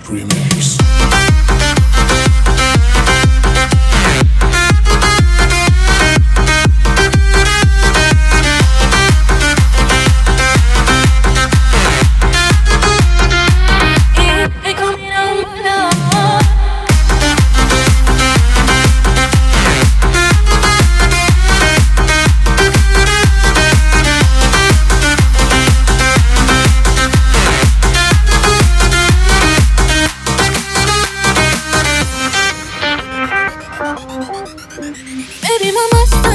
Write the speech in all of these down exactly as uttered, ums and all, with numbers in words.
Remix. Baby من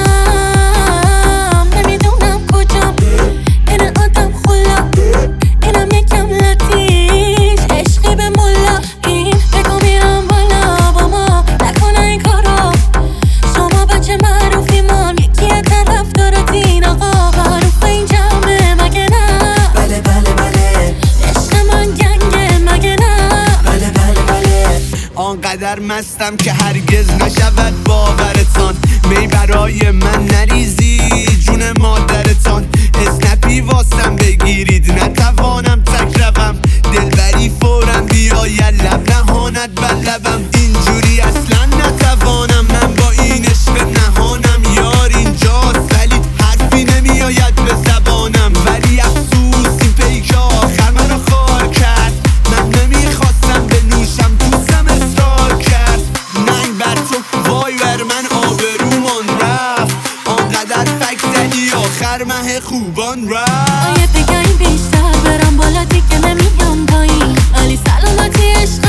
مستم نمیدونم کجام اینه آدم خلا اینم یکم لطیف عشقی به ملا این بگو میرم بالا با ما نکنه این کارا شما بچه معروفی من یکی از طرف دارتین آقا معروف این جمعه مگه نه بله بله بله عشق من گنگه مگه نه بله بله بله آنقدر مستم که هرگز نشود باورتان می برای من نریزی جون مادرتان اسنپی واسم بگیرید نتوانم تک روم دلبری فورم بیاید لب نهاند بر لبم اینجوری اصلا نتوانم من با این عشق نهانم یار اینجاست ولی حرفی نمیآید به زبانم ولی افسوس این پیک آخر منو خار کرد من نمیخواستم بنوشم دوستم اصرار کرد ننگ بر تو وای بر من آبرومان رفت آنقدر فک زدی آخر مه خوبان رفت آیه بگیم بیشتر برم بالا دیگه نمیام پایین ولی سلامتی عشق